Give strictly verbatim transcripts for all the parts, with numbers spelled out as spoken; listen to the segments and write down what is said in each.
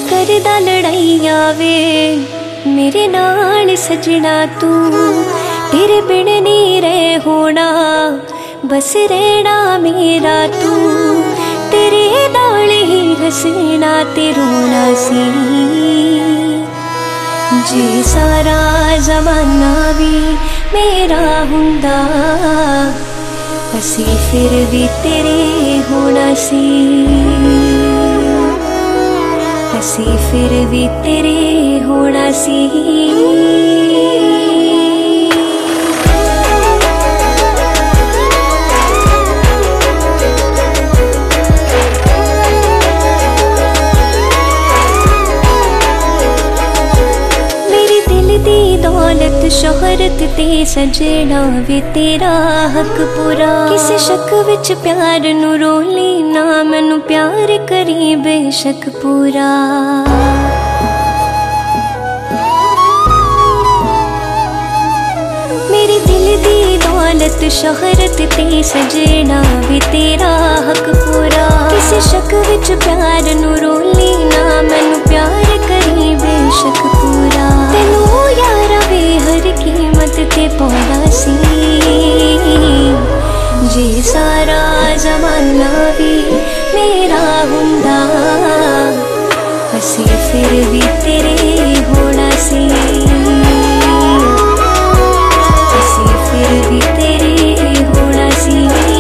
करदा लड़ाइया वे मेरे नाल सजना तू, तेरे बिन नहीं रह होना बस रहना मेरा तू, तेरे नाल ही हसना ते रोना सी। जे सारा जमाना भी मेरा हुंदा असी फिर भी तेरे होना सी, असी फिर भी तेरे होना सी। दौलत शोहरत ते सजना वे तेरा हक पूरा, किसे शक विच प्यार नू रोली ना, मैनू प्यार करी बेशक पूरा। मेरी दिल दी दौलत शोहरत ते सजना वे तेरा हक पूरा, किसे शक विच प्यार नू रोली ना, मैनू प्यार करी बेशक पूरा। तेनू यारा वे हर कीमत ते पौना सी, जे सारा जमाना भी मेरा हुंदा असी फिर भी तेरे होना सी, असी फिर भी तेरे होना सी।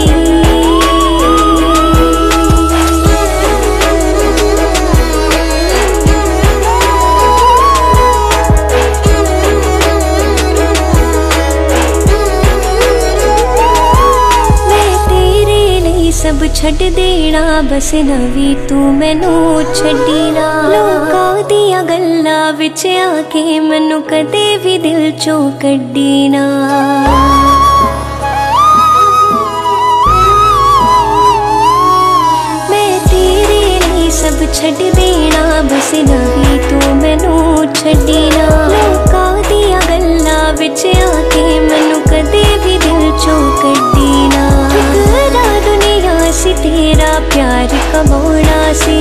सब छड़ देना बस नवी तू मैनू छड़ी ना, लोकां दियां गल्लां विच आके मैनू कदे भी दिल चों कड्डी ना। मैं तेरे लिए सब छड़ देना बस नवी तू मैनू छड़ी ना, लोकां दियां गल्लां विच आके मैनू कदे भी दिल चों कड्डी ना। दुनिया से तेरा प्यार कमाना सी,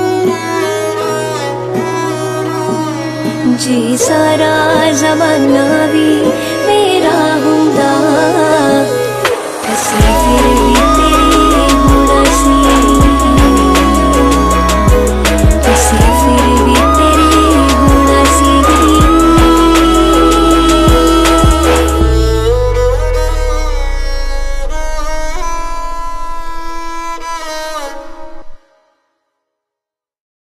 जी सारा जमाना